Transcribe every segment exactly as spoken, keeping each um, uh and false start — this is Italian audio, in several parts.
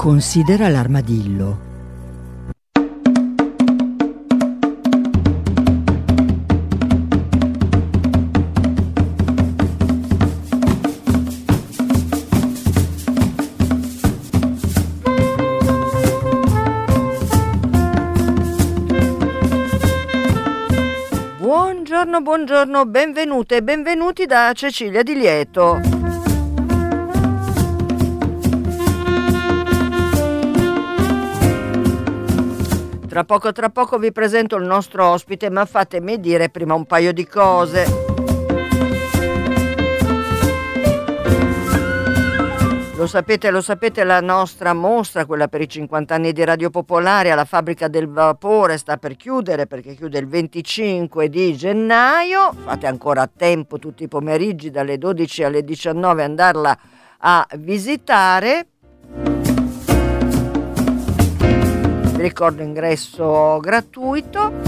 Considera l'armadillo. Buongiorno, buongiorno, benvenute e benvenuti da Cecilia Di Lieto. Tra poco tra poco vi presento il nostro ospite, ma fatemi dire prima un paio di cose. Lo sapete, lo sapete, la nostra mostra, quella per i cinquanta anni di Radio Popolare alla Fabbrica del Vapore, sta per chiudere perché chiude il venticinque di gennaio. Fate ancora a tempo tutti i pomeriggi dalle dodici alle diciannove andarla a visitare. Vi ricordo ingresso gratuito.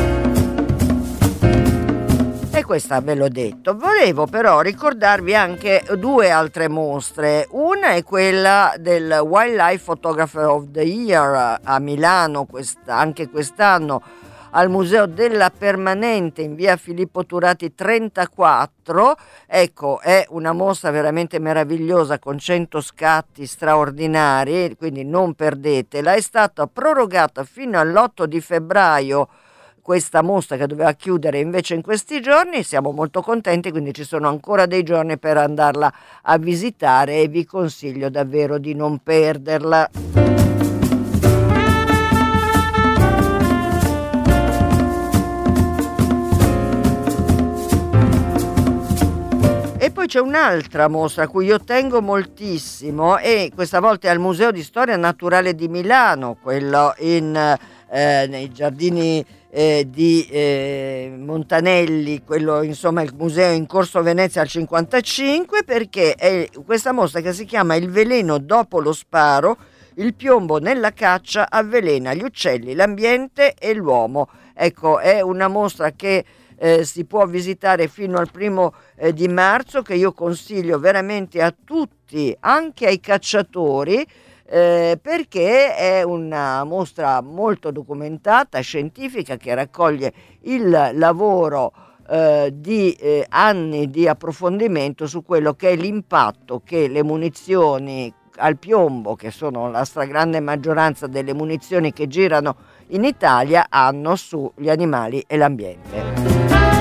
E questa ve l'ho detto. Volevo però ricordarvi anche due altre mostre. Una è quella del Wildlife Photographer of the Year a Milano, quest- anche quest'anno al Museo della Permanente in via Filippo Turati trentaquattro. Ecco, è una mostra veramente meravigliosa con cento scatti straordinari, quindi non perdetela. È stata prorogata fino all'otto di febbraio questa mostra, che doveva chiudere invece in questi giorni. Siamo molto contenti, quindi ci sono ancora dei giorni per andarla a visitare e vi consiglio davvero di non perderla. E poi c'è un'altra mostra a cui io tengo moltissimo, e questa volta è al Museo di Storia Naturale di Milano, quello in, eh, nei giardini Eh, di eh, Montanelli, quello insomma il museo in Corso Venezia al cinquantacinque, perché è questa mostra che si chiama Il veleno dopo lo sparo, il piombo nella caccia avvelena gli uccelli, l'ambiente e l'uomo. Ecco, è una mostra che eh, si può visitare fino al primo eh, di marzo, che io consiglio veramente a tutti, anche ai cacciatori, Eh, perché è una mostra molto documentata, scientifica, che raccoglie il lavoro eh, di eh, anni di approfondimento su quello che è l'impatto che le munizioni al piombo, che sono la stragrande maggioranza delle munizioni che girano in Italia, hanno sugli animali e l'ambiente.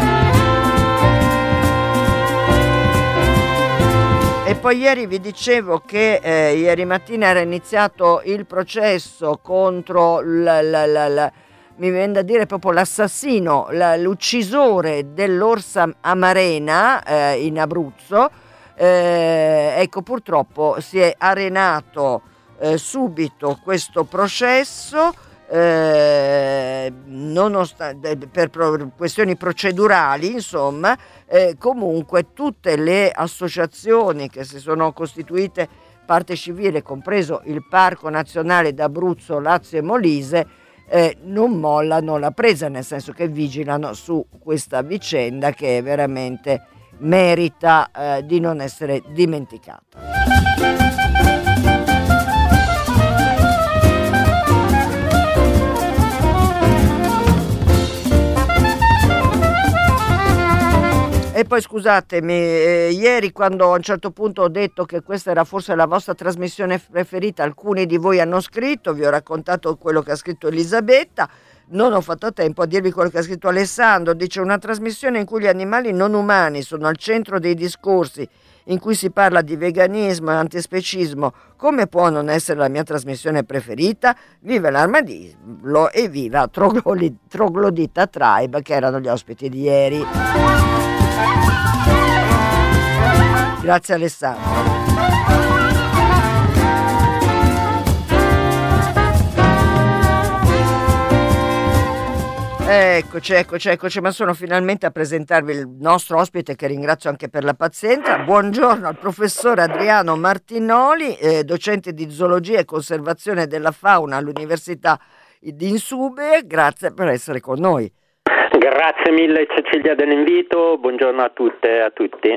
E poi ieri vi dicevo che eh, ieri mattina era iniziato il processo contro la, la, la, la, mi viene da dire proprio l'assassino, la, l'uccisore dell'orsa amarena eh, in Abruzzo. Eh, ecco, purtroppo si è arenato eh, subito questo processo. Eh, nonostante, per pro- questioni procedurali, insomma, eh, comunque tutte le associazioni che si sono costituite parte civile, compreso il Parco Nazionale d'Abruzzo, Lazio e Molise, eh, non mollano la presa, nel senso che vigilano su questa vicenda che veramente merita eh, di non essere dimenticata. E poi scusatemi, eh, ieri quando a un certo punto ho detto che questa era forse la vostra trasmissione preferita, alcuni di voi hanno scritto, vi ho raccontato quello che ha scritto Elisabetta, non ho fatto tempo a dirvi quello che ha scritto Alessandro. Dice: una trasmissione in cui gli animali non umani sono al centro dei discorsi, in cui si parla di veganismo e antispecismo, come può non essere la mia trasmissione preferita? Viva l'armadillo e viva Troglodi- Troglodita Tribe, che erano gli ospiti di ieri. Grazie Alessandro. Eccoci, eccoci, eccoci, ma sono finalmente a presentarvi il nostro ospite, che ringrazio anche per la pazienza. Buongiorno al professor Adriano Martinoli, eh, docente di zoologia e conservazione della fauna all'Università di Insubria. Grazie per essere con noi. Grazie mille Cecilia dell'invito, buongiorno a tutte e a tutti.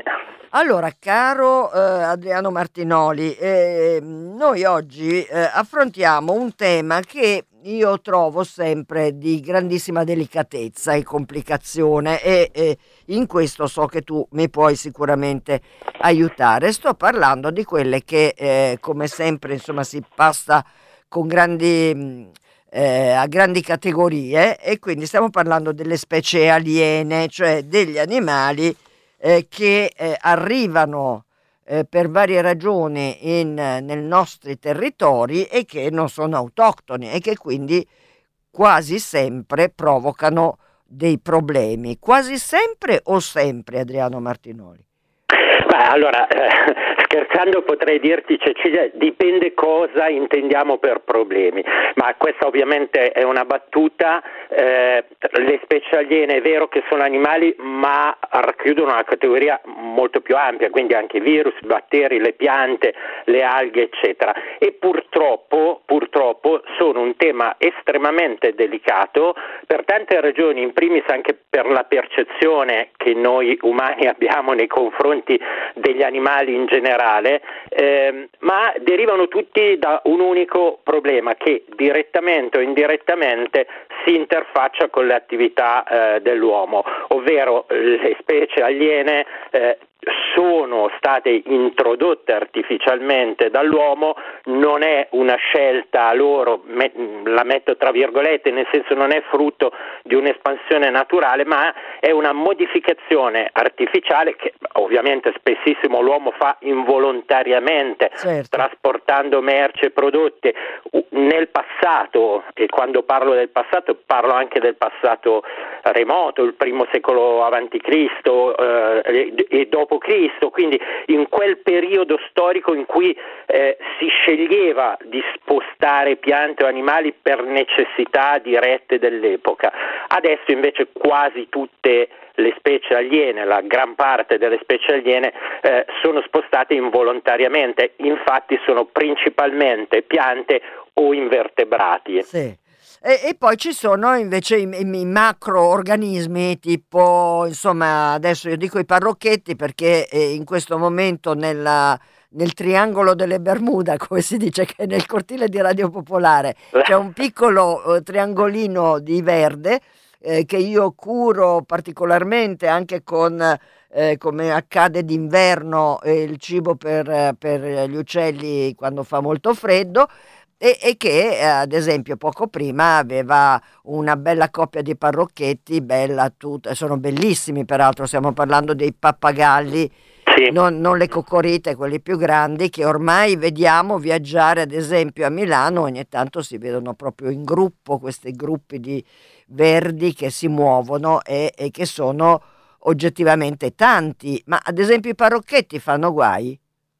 Allora, caro eh, Adriano Martinoli, eh, noi oggi eh, affrontiamo un tema che io trovo sempre di grandissima delicatezza e complicazione e, e in questo so che tu mi puoi sicuramente aiutare. Sto parlando di quelle che, eh, come sempre, insomma, si passa con grandi, mh, eh, a grandi categorie e quindi stiamo parlando delle specie aliene, cioè degli animali eh, che eh, arrivano eh, per varie ragioni in, nei nostri territori e che non sono autoctoni e che quindi quasi sempre provocano dei problemi. Quasi sempre o sempre, Adriano Martinoli? Beh, allora, eh, scherzando potrei dirti, Cecilia, dipende cosa intendiamo per problemi, ma questa ovviamente è una battuta. Eh, le specie aliene è vero che sono animali, ma racchiudono una categoria molto più ampia, quindi anche i virus, i batteri, le piante, le alghe, eccetera. E purtroppo, purtroppo sono un tema estremamente delicato per tante ragioni, in primis anche per la percezione che noi umani abbiamo nei confronti degli animali in generale, ehm, ma derivano tutti da un unico problema che direttamente o indirettamente si interfaccia con le attività eh, dell'uomo, ovvero le specie aliene eh, sono state introdotte artificialmente dall'uomo, non è una scelta loro, me, la metto tra virgolette, nel senso non è frutto di un'espansione naturale, ma è una modificazione artificiale che ovviamente spessissimo l'uomo fa involontariamente, certo, trasportando merci e prodotti. Nel passato, e quando parlo del passato parlo anche del passato remoto, il primo secolo avanti Cristo eh, e dopo Cristo, quindi in quel periodo storico in cui eh, si sceglieva di spostare piante o animali per necessità dirette dell'epoca. Adesso invece quasi tutte le specie aliene, la gran parte delle specie aliene eh, sono spostate involontariamente, infatti sono principalmente piante o invertebrati. Sì. E, e poi ci sono invece i, i, i macroorganismi tipo, insomma, adesso io dico i parrocchetti perché eh, in questo momento nella, nel triangolo delle Bermuda, come si dice, che è nel cortile di Radio Popolare, c'è un piccolo eh, triangolino di verde eh, che io curo particolarmente anche con, eh, come accade d'inverno, eh, il cibo per, per gli uccelli quando fa molto freddo. E, e che eh, ad esempio poco prima aveva una bella coppia di parrocchetti, bella tutta, sono bellissimi peraltro, stiamo parlando dei pappagalli, sì. non, non le coccorite, quelli più grandi che ormai vediamo viaggiare ad esempio a Milano, ogni tanto si vedono proprio in gruppo questi gruppi di verdi che si muovono e, e che sono oggettivamente tanti, ma ad esempio i parrocchetti fanno guai?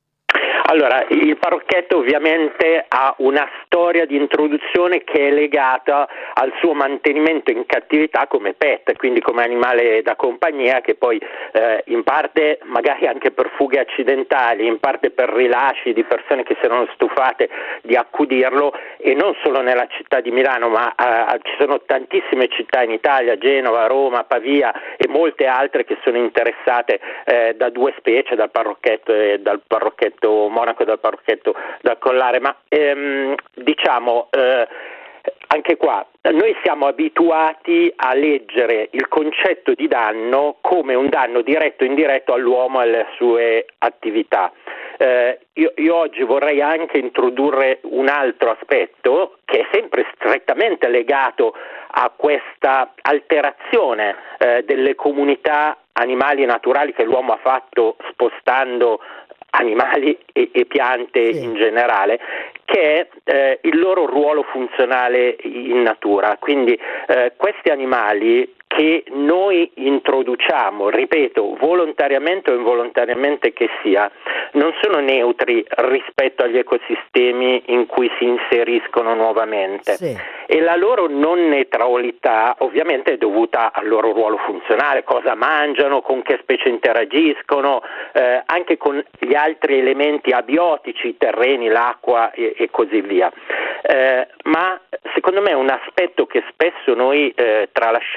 Allora, il parrocchetto ovviamente ha una storia di introduzione che è legata al suo mantenimento in cattività come pet, quindi come animale da compagnia che poi eh, in parte magari anche per fughe accidentali, in parte per rilasci di persone che si erano stufate di accudirlo, e non solo nella città di Milano, ma eh, ci sono tantissime città in Italia, Genova, Roma, Pavia e molte altre che sono interessate eh, da due specie, dal parrocchetto e dal parrocchetto Monaco, dal parrocchetto dal Collare, ma ehm, diciamo eh, anche qua noi siamo abituati a leggere il concetto di danno come un danno diretto o indiretto all'uomo e alle sue attività. Eh, io, io oggi vorrei anche introdurre un altro aspetto che è sempre strettamente legato a questa alterazione eh, delle comunità animali e naturali che l'uomo ha fatto spostando animali e, e piante Sì. in generale, che è eh, il loro ruolo funzionale in natura. Quindi eh, questi animali che noi introduciamo, ripeto, volontariamente o involontariamente che sia, non sono neutri rispetto agli ecosistemi in cui si inseriscono nuovamente. Sì. E la loro non neutralità ovviamente è dovuta al loro ruolo funzionale, cosa mangiano, con che specie interagiscono, eh, anche con gli altri elementi abiotici, i terreni, l'acqua e, e così via. Eh, ma secondo me un aspetto che spesso noi eh, tralasciamo in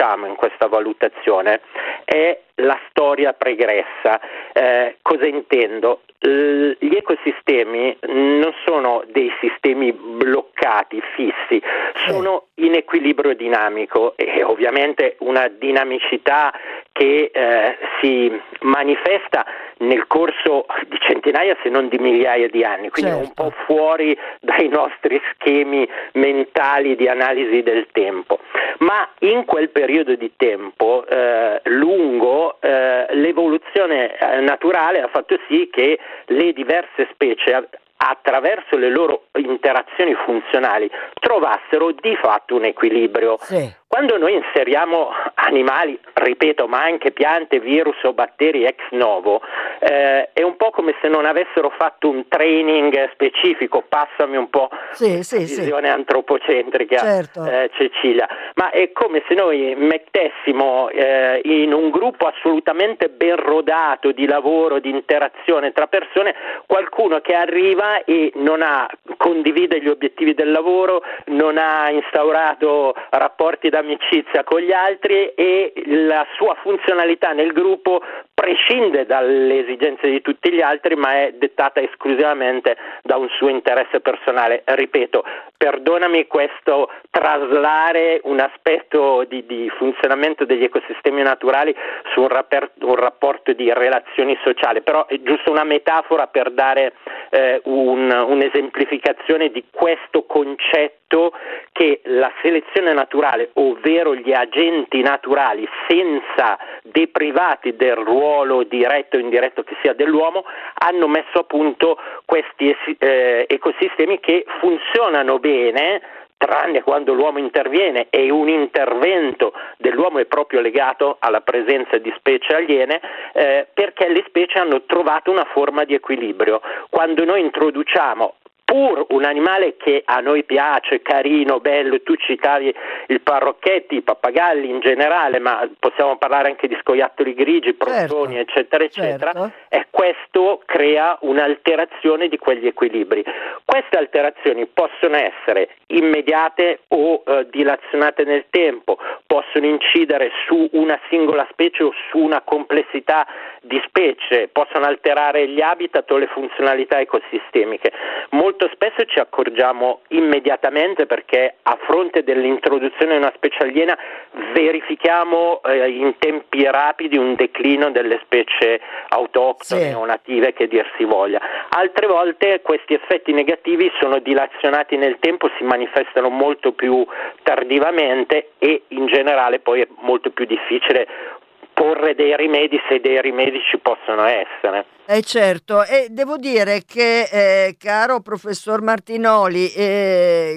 questa valutazione è la storia pregressa. Eh, cosa intendo? L- gli ecosistemi non sono dei sistemi bloccati, fissi, sono in equilibrio dinamico e ovviamente una dinamicità che eh, si manifesta nel corso di centinaia se non di migliaia di anni, quindi certo. un po' fuori dai nostri schemi mentali di analisi del tempo, ma in quel periodo di tempo eh, lungo eh, l'evoluzione naturale ha fatto sì che le diverse specie attraverso le loro interazioni funzionali trovassero di fatto un equilibrio. Sì. Quando noi inseriamo animali, ripeto, ma anche piante, virus o batteri ex novo, eh, è un po' come se non avessero fatto un training specifico, passami un po' sì, sì, visione sì. antropocentrica, certo. eh, Cecilia, ma è come se noi mettessimo eh, in un gruppo assolutamente ben rodato di lavoro, di interazione tra persone, qualcuno che arriva e non ha condivide gli obiettivi del lavoro, non ha instaurato rapporti d'amicizia con gli altri e la sua funzionalità nel gruppo prescinde dalle esigenze di tutti gli altri, ma è dettata esclusivamente da un suo interesse personale. Ripeto, perdonami questo traslare un aspetto di, di funzionamento degli ecosistemi naturali su un, rapper, un rapporto di relazioni sociali, però è giusto una metafora per dare eh, un, un'esemplificazione di questo concetto che la selezione naturale, ovvero gli agenti naturali senza deprivati del ruolo diretto o indiretto che sia dell'uomo, hanno messo a punto questi eh, ecosistemi che funzionano bene, tranne quando l'uomo interviene, e un intervento dell'uomo è proprio legato alla presenza di specie aliene, eh, perché le specie hanno trovato una forma di equilibrio. Quando noi introduciamo pur un animale che a noi piace, carino, bello, tu citavi il parrocchetti, i pappagalli in generale, ma possiamo parlare anche di scoiattoli grigi, procioni, certo, eccetera, eccetera, certo. E questo crea un'alterazione di quegli equilibri. Queste alterazioni possono essere immediate o eh, dilazionate nel tempo, possono incidere su una singola specie o su una complessità di specie, possono alterare gli habitat o le funzionalità ecosistemiche. Molto spesso ci accorgiamo immediatamente perché a fronte dell'introduzione di una specie aliena verifichiamo eh, in tempi rapidi un declino delle specie autoctone sì. o native, che dir si voglia. Altre volte questi effetti negativi sono dilazionati nel tempo, si manifestano molto più tardivamente e in generale poi è molto più difficile porre dei rimedi, se dei rimedi ci possono essere. Eh certo, e devo dire che, eh, caro professor Martinoli, eh,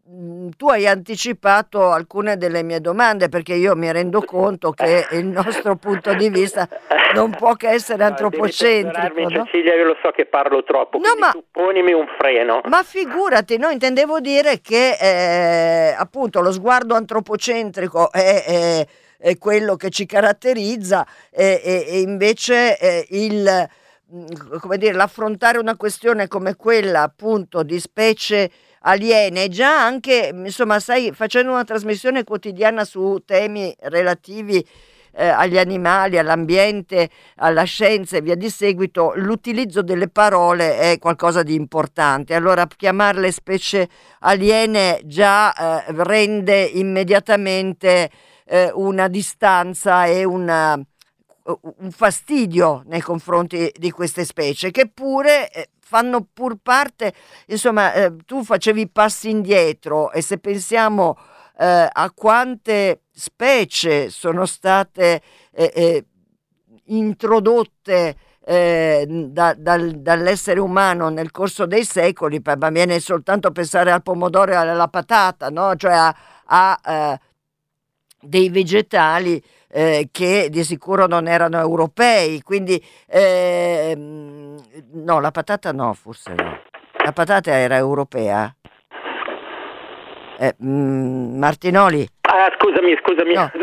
tu hai anticipato alcune delle mie domande, perché io mi rendo conto che il nostro punto di vista non può che essere antropocentrico. No? Cecilia, io lo so che parlo troppo, no, ma, tu ponimi un freno. Ma figurati, no, intendevo dire che eh, appunto lo sguardo antropocentrico è... è è quello che ci caratterizza e, e, e invece eh, il, come dire, l'affrontare una questione come quella appunto di specie aliene, già anche, insomma, sai, facendo una trasmissione quotidiana su temi relativi eh, agli animali, all'ambiente, alla scienza e via di seguito, l'utilizzo delle parole è qualcosa di importante. Allora chiamarle specie aliene già eh, rende immediatamente eh, una distanza e una, un fastidio nei confronti di queste specie, che pure eh, fanno pur parte, insomma, eh, tu facevi passi indietro, e se pensiamo eh, a quante specie sono state eh, eh, introdotte eh, da, dal, dall'essere umano nel corso dei secoli, ma viene soltanto a pensare al pomodoro e alla patata, no? Cioè a, a eh, dei vegetali eh, che di sicuro non erano europei, quindi eh, no, la patata no, forse no, la patata era europea. Eh, mh, Martinoli. Ah, scusami, scusami. No,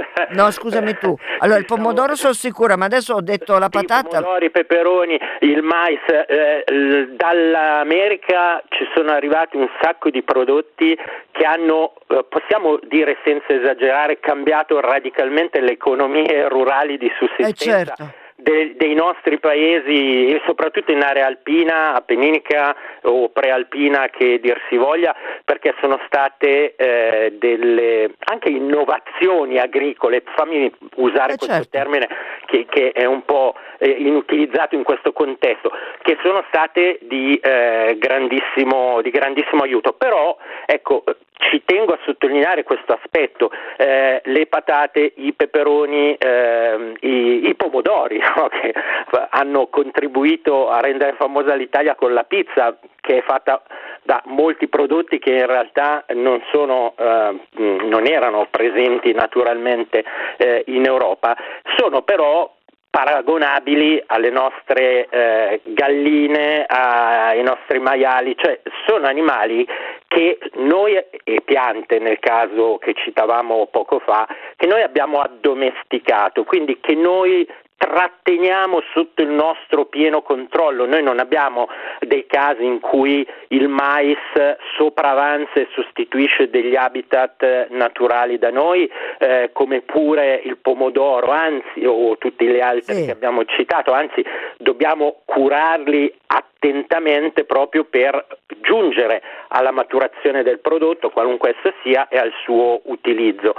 No, scusami tu. Allora, il pomodoro sono sicura, ma adesso ho detto la patata. I pomodori, i peperoni, il mais. Eh, l- dall'America ci sono arrivati un sacco di prodotti che hanno, eh, possiamo dire senza esagerare, cambiato radicalmente le economie rurali di sussistenza. Eh certo. De, dei nostri paesi e soprattutto in area alpina, appenninica o prealpina che dir si voglia, perché sono state eh, delle anche innovazioni agricole, fammi usare Eh questo certo. termine che, che è un po' eh, inutilizzato in questo contesto, che sono state di, eh, grandissimo, di grandissimo aiuto. Però ecco, ci tengo a sottolineare questo aspetto, eh, le patate, i peperoni, eh, i, i pomodori, no? Che hanno contribuito a rendere famosa l'Italia con la pizza, che è fatta da molti prodotti che in realtà non sono, eh, non erano presenti naturalmente eh, in Europa, sono però paragonabili alle nostre eh, galline, ai nostri maiali, cioè sono animali che noi, e piante nel caso che citavamo poco fa, che noi abbiamo addomesticato, quindi che noi tratteniamo sotto il nostro pieno controllo. Noi non abbiamo dei casi in cui il mais sopravanza e sostituisce degli habitat naturali da noi, eh, come pure il pomodoro, anzi, o tutti gli altri Sì. che abbiamo citato, anzi dobbiamo curarli attentamente proprio per giungere alla maturazione del prodotto, qualunque esso sia, e al suo utilizzo.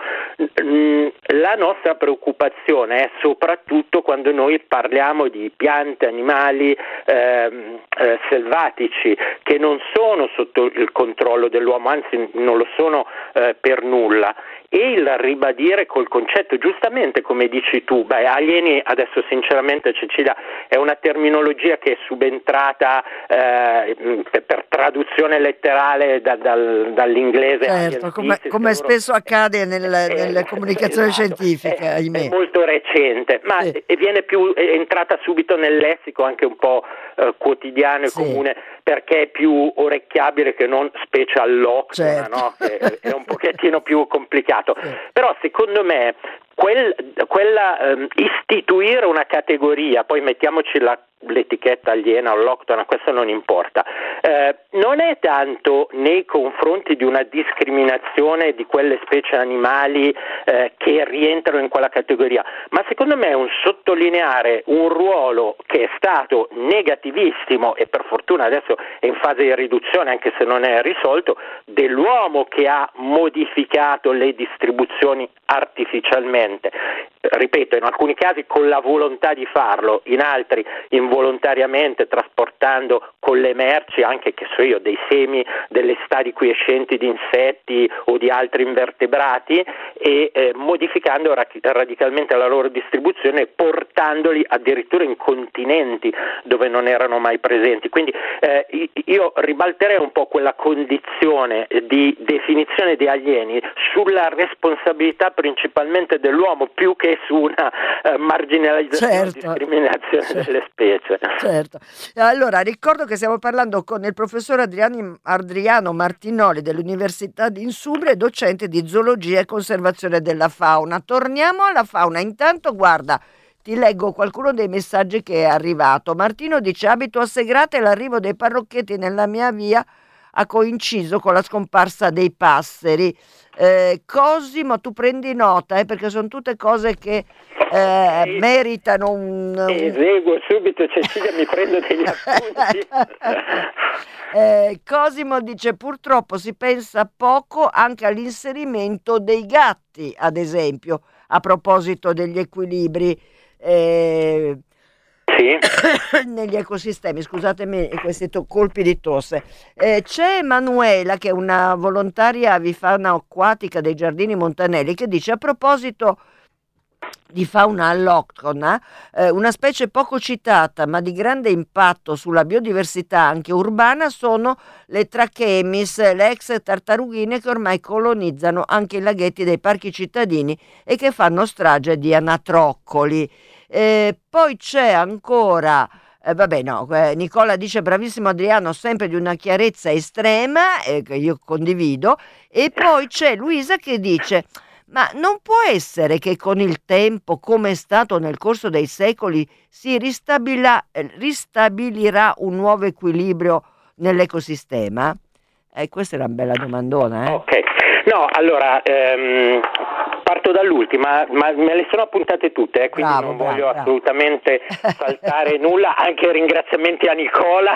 La nostra preoccupazione è soprattutto quando noi parliamo di piante, animali ehm, eh, selvatici che non sono sotto il controllo dell'uomo, anzi non lo sono eh, per nulla. E il ribadire col concetto, giustamente come dici tu, beh, alieni adesso sinceramente, Cecilia, è una terminologia che è subentrata eh, per, per traduzione letterale da, dal, dall'inglese. Certo, come, come spesso accade nel, nelle eh, comunicazioni esatto, scientifiche, è, ahimè. è molto recente, ma Sì. e viene più, è entrata subito nel lessico anche un po' eh, quotidiano e Sì. comune, perché è più orecchiabile che non specie all'octona, Certo. no? Che è un pochettino più complicato. Sì. Però secondo me quel, quella ehm, istituire una categoria, poi mettiamoci la l'etichetta aliena o alloctona, questo non importa, eh, non è tanto nei confronti di una discriminazione di quelle specie animali eh, che rientrano in quella categoria, ma secondo me è un sottolineare un ruolo che è stato negativissimo e per fortuna adesso è in fase di riduzione anche se non è risolto, dell'uomo che ha modificato le distribuzioni artificialmente, ripeto, in alcuni casi con la volontà di farlo, in altri involontariamente, trasportando con le merci anche, che so io, dei semi, delle stadi quiescenti di insetti o di altri invertebrati e eh, modificando ra- radicalmente la loro distribuzione e portandoli addirittura in continenti dove non erano mai presenti. Quindi eh, io ribalterei un po' quella condizione di definizione di alieni sulla responsabilità principalmente dell'uomo più che su una eh, marginalizzazione Certo. o discriminazione Certo. delle specie. Certo. Allora, ricordo che stiamo parlando con il professor Adriani- Adriano Martinoli dell'Università di Insubria, docente di zoologia e conservazione della fauna. Torniamo alla fauna. Intanto, guarda, ti leggo qualcuno dei messaggi che è arrivato. Martino dice: abito a Segrate e l'arrivo dei parrocchetti nella mia via ha coinciso con la scomparsa dei passeri. Eh, Cosimo, tu prendi nota, eh, perché sono tutte cose che eh, Sì. meritano un... un... Eseguo subito, Cecilia, mi prendo degli appunti. eh, Cosimo dice: purtroppo si pensa poco anche all'inserimento dei gatti, ad esempio, a proposito degli equilibri eh, Sì. negli ecosistemi. Scusatemi questi to- colpi di tosse. Eh, c'è Emanuela, che è una volontaria avifana acquatica dei Giardini Montanelli, che dice a proposito di fauna alloctona, eh, una specie poco citata ma di grande impatto sulla biodiversità anche urbana sono le Trachemis, le ex tartarughine che ormai colonizzano anche i laghetti dei parchi cittadini e che fanno strage di anatroccoli. Eh, poi c'è ancora, eh, vabbè no, eh, Nicola dice: bravissimo Adriano, sempre di una chiarezza estrema, eh, che io condivido. E poi c'è Luisa che dice: Ma non può essere che con il tempo, come è stato nel corso dei secoli, si ristabilà- eh, ristabilirà un nuovo equilibrio nell'ecosistema? Eh, questa è una bella domandona, eh? Ok, no, allora ehm, parto dall'ultima, ma me le sono appuntate tutte, eh, quindi Bravo, non bravo, voglio bravo. assolutamente saltare nulla, anche ringraziamenti a Nicola,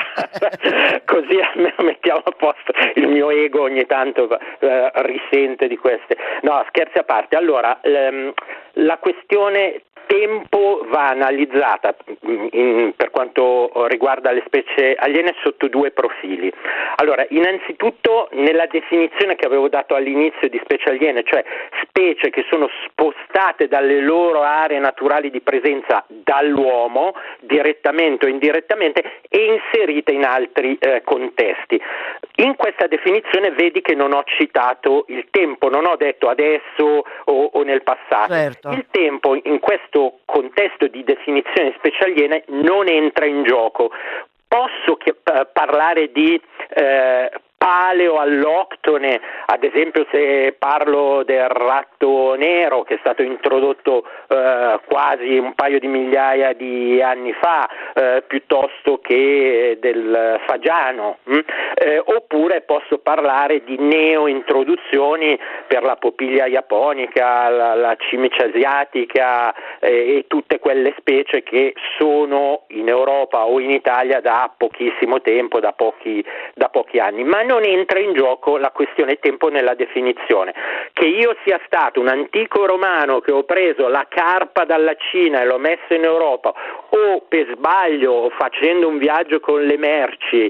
così almeno mettiamo a posto, il mio ego ogni tanto eh, risente di queste. No, scherzi a parte, allora ehm, la questione tempo va analizzata in, in, per quanto riguarda le specie aliene sotto due profili. Allora, innanzitutto nella definizione che avevo dato all'inizio di specie aliene, cioè specie che sono spostate dalle loro aree naturali di presenza dall'uomo, direttamente o indirettamente, e inserite in altri eh, contesti. In questa definizione vedi che non ho citato il tempo, non ho detto adesso o, o nel passato. Certo. Il tempo in questo contesto di definizione di specie aliene non entra in gioco. Posso che, uh, parlare di eh, paleoalloctone, ad esempio se parlo del ratto nero che è stato introdotto eh, quasi un paio di migliaia di anni fa, eh, piuttosto che del fagiano, hm? eh, oppure posso parlare di neointroduzioni per la popiglia japonica, la, la cimice asiatica eh, e tutte quelle specie che sono in Europa o in Italia da pochissimo tempo, da pochi, da pochi anni, ma non entra in gioco la questione tempo nella definizione. Che io sia stato un antico romano che ho preso la carpa dalla Cina e l'ho messa in Europa, o per sbaglio facendo un viaggio con le merci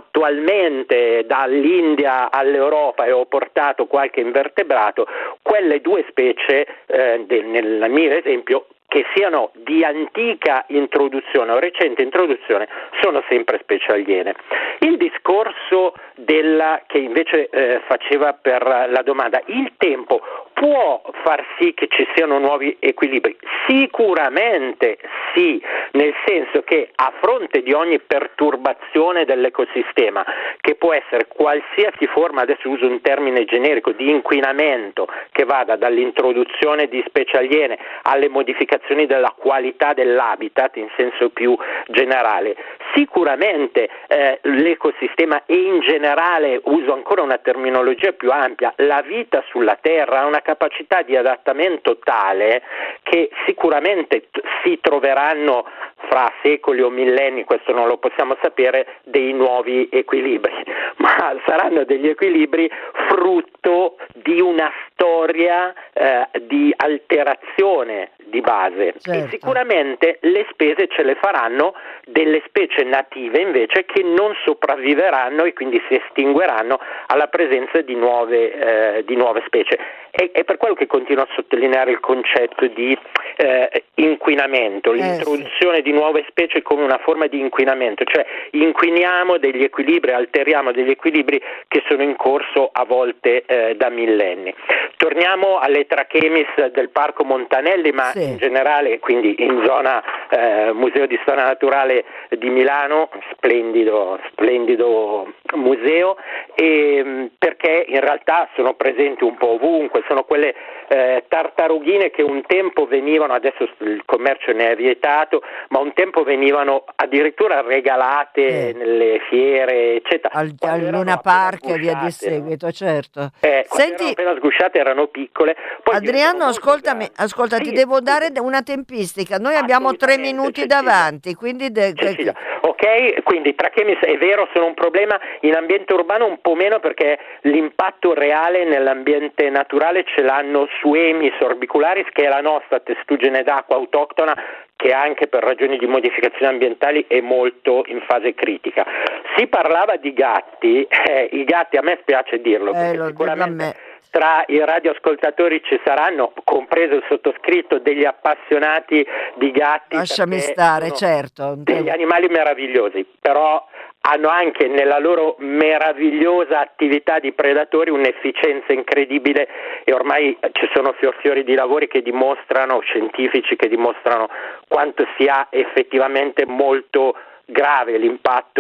attualmente dall'India all'Europa e ho portato qualche invertebrato, quelle due specie eh, del, nel mio esempio, che siano di antica introduzione o recente introduzione, sono sempre specie aliene. Il discorso della, che invece eh, faceva per la domanda, il tempo può far sì che ci siano nuovi equilibri? Sicuramente sì, nel senso che a fronte di ogni perturbazione dell'ecosistema, che può essere qualsiasi forma, adesso uso un termine generico, di inquinamento, che vada dall'introduzione di specie aliene alle modificazioni della qualità dell'habitat in senso più generale, sicuramente eh, l'ecosistema e in generale, uso ancora una terminologia più ampia, la vita sulla Terra ha una capacità di adattamento tale che sicuramente t- si troveranno fra secoli o millenni, questo non lo possiamo sapere, dei nuovi equilibri, ma saranno degli equilibri frutto di una storia eh, di alterazione di base. Certo. E sicuramente le spese ce le faranno delle specie native invece che non sopravviveranno e quindi si estingueranno alla presenza di nuove, eh, di nuove specie. E, è per quello che continuo a sottolineare il concetto di eh, inquinamento, l'introduzione eh, sì. di nuove specie come una forma di inquinamento, cioè inquiniamo degli equilibri, alteriamo degli equilibri che sono in corso a volte eh, da millenni. Torniamo alle trachemis del Parco Montanelli, ma sì. in generale, quindi in zona eh, Museo di Storia Naturale di Milano, splendido, splendido museo, e, perché in realtà sono presenti un po' ovunque, sono quelle eh, tartarughine che un tempo venivano, adesso il commercio ne è vietato, ma un tempo venivano addirittura regalate eh. nelle fiere, eccetera. Al, al Luna Park e via di seguito, no? Certo. Eh, Senti, erano appena sgusciate erano piccole. Poi Adriano, ascoltami, ascolta, ti devo dare una tempistica. Noi abbiamo tre minuti Cecilia. davanti, quindi de- Cecilia. Ok, quindi trachemis è vero, sono un problema in ambiente urbano, un po' meno perché l'impatto reale nell'ambiente naturale ce l'hanno su Emis orbicularis, che è la nostra testuggine d'acqua autoctona, che anche per ragioni di modificazioni ambientali è molto in fase critica. Si parlava di gatti, eh, i gatti a me spiace dirlo, eh, perché lo sicuramente tra i radioascoltatori ci saranno, compreso il sottoscritto, degli appassionati di gatti. Lasciami stare, certo. Degli animali meravigliosi, però hanno anche nella loro meravigliosa attività di predatori un'efficienza incredibile e ormai ci sono fior fiori di lavori che dimostrano, scientifici che dimostrano quanto sia effettivamente molto grave l'impatto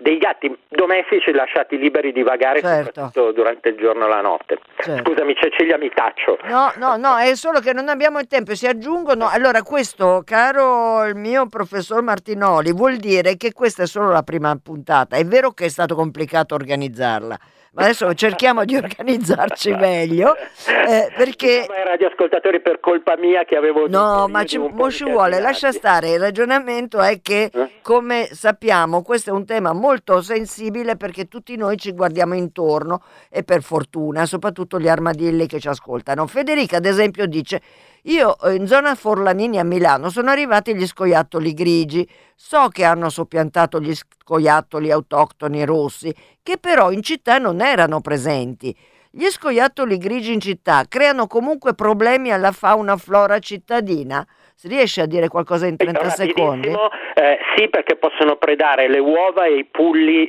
dei gatti domestici lasciati liberi di vagare, certo, soprattutto durante il giorno e la notte. Certo. Scusami Cecilia, mi taccio. No, no, no, è solo che non abbiamo il tempo, si aggiungono. Allora, questo, caro il mio professor Martinoli, vuol dire che questa è solo la prima puntata. È vero che è stato complicato organizzarla, ma adesso cerchiamo di organizzarci meglio, eh, perché ai radioascoltatori per colpa mia che avevo no, ma ci, mo ci vuole, lascia stare. Il ragionamento è che, Eh? come sappiamo, questo è un tema molto sensibile, perché tutti noi ci guardiamo intorno, e per fortuna, soprattutto gli armadilli che ci ascoltano. Federica, ad esempio, dice: io in zona Forlanini a Milano sono arrivati gli scoiattoli grigi, so che hanno soppiantato gli scoiattoli autoctoni rossi, che però in città non erano presenti. Gli scoiattoli grigi in città creano comunque problemi alla fauna flora cittadina? Si riesce a dire qualcosa in trenta secondi? Eh, sì, perché possono predare le uova e i pulli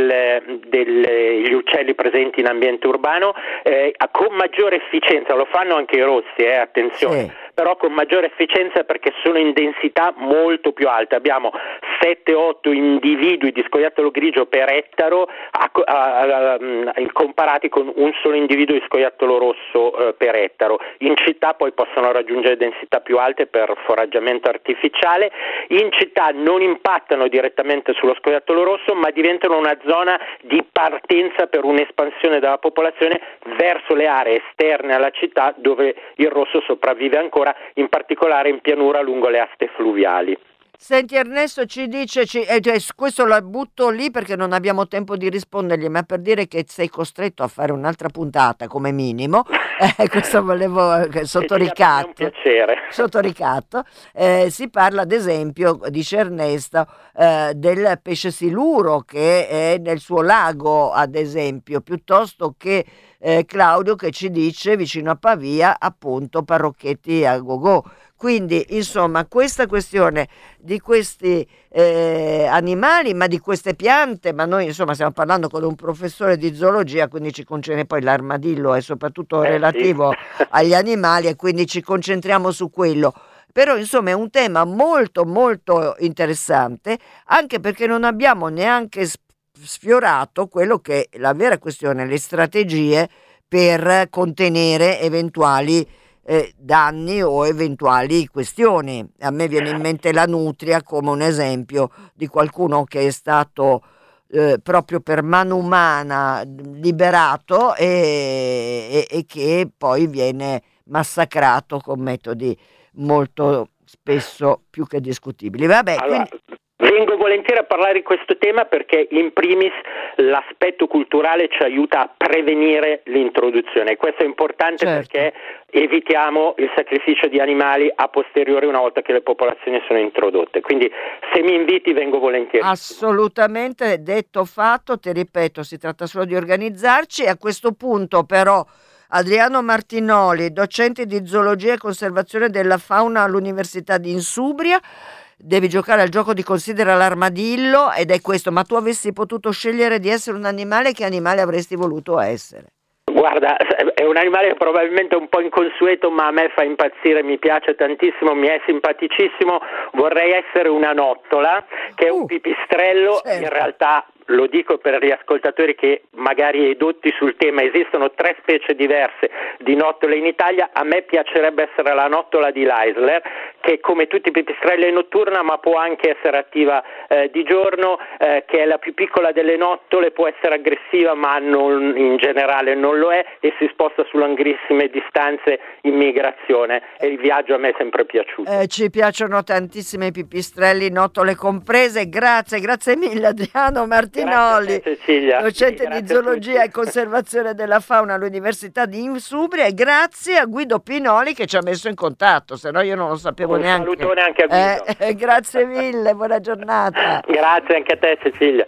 degli uccelli presenti in ambiente urbano eh, con maggiore efficienza. Lo fanno anche i rossi, eh, attenzione. Sì. Però con maggiore efficienza, perché sono in densità molto più alte. Abbiamo sette otto individui di scoiattolo grigio per ettaro a, a, a, a, comparati con un solo individuo di scoiattolo rosso eh, per ettaro. In città poi possono raggiungere densità più alte per foraggiamento artificiale. In città non impattano direttamente sullo scoiattolo rosso, ma diventano una zona di partenza per un'espansione della popolazione verso le aree esterne alla città, dove il rosso sopravvive ancora, in particolare in pianura lungo le aste fluviali. Senti, Ernesto ci dice, ci, eh, cioè, questo lo butto lì perché non abbiamo tempo di rispondergli, ma per dire che sei costretto a fare un'altra puntata come minimo, eh, questo volevo eh, sotto ricatto, sotto ricatto eh, si parla ad esempio, dice Ernesto, eh, del pesce siluro che è nel suo lago, ad esempio, piuttosto che eh, Claudio che ci dice vicino a Pavia, appunto, Parrocchetti a Gogò. Quindi, insomma, questa questione di questi eh, animali, ma di queste piante, ma noi, insomma, stiamo parlando con un professore di zoologia, quindi ci concentriamo, poi l'armadillo è soprattutto eh, relativo sì. agli animali, e quindi ci concentriamo su quello. Però, insomma, è un tema molto, molto interessante, anche perché non abbiamo neanche sfiorato quello che è la vera questione, le strategie per contenere eventuali Eh, danni o eventuali questioni. A me viene in mente la nutria come un esempio di qualcuno che è stato eh, proprio per mano umana liberato e, e, e che poi viene massacrato con metodi molto spesso più che discutibili. Vabbè, allora, quindi... vengo volentieri a parlare di questo tema perché in primis l'aspetto culturale ci aiuta a prevenire l'introduzione. Questo è importante, certo, perché evitiamo il sacrificio di animali a posteriori una volta che le popolazioni sono introdotte. Quindi se mi inviti vengo volentieri. Assolutamente, detto fatto, ti ripeto, si tratta solo di organizzarci. E a questo punto però Adriano Martinoli, docente di zoologia e conservazione della fauna all'Università di Insubria, devi giocare al gioco di considera l'armadillo, ed è questo: ma tu avessi potuto scegliere di essere un animale, che animale avresti voluto essere? Guarda, è un animale probabilmente un po' inconsueto, ma a me fa impazzire, mi piace tantissimo, mi è simpaticissimo. Vorrei essere una nottola, che è un uh, pipistrello, certo. In realtà, lo dico per gli ascoltatori che magari edotti sul tema, esistono tre specie diverse di nottole in Italia. A me piacerebbe essere la nottola di Leisler, che come tutti i pipistrelli è notturna, ma può anche essere attiva eh, di giorno, eh, che è la più piccola delle nottole, può essere aggressiva ma non, in generale non lo è, e si sposta su lunghissime distanze in migrazione, e il viaggio a me è sempre piaciuto. Eh, ci piacciono tantissimo i pipistrelli, nottole comprese. Grazie, grazie mille Adriano Martinoli, te, Cecilia. docente di zoologia e conservazione della fauna all'Università di Insubria, e grazie a Guido Pinoli che ci ha messo in contatto, se no io non lo sapevo Un neanche. Un salutone anche a Guido. Eh, eh, grazie mille, buona giornata. Grazie anche a te Cecilia.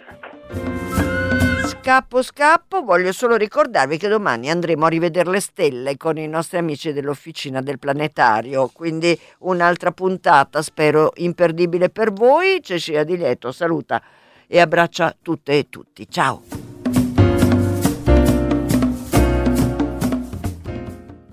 Scappo scappo, voglio solo ricordarvi che domani andremo a rivedere le stelle con i nostri amici dell'Officina del Planetario, quindi un'altra puntata spero imperdibile per voi. Cecilia Di Lieto saluta e abbraccia tutte e tutti, ciao.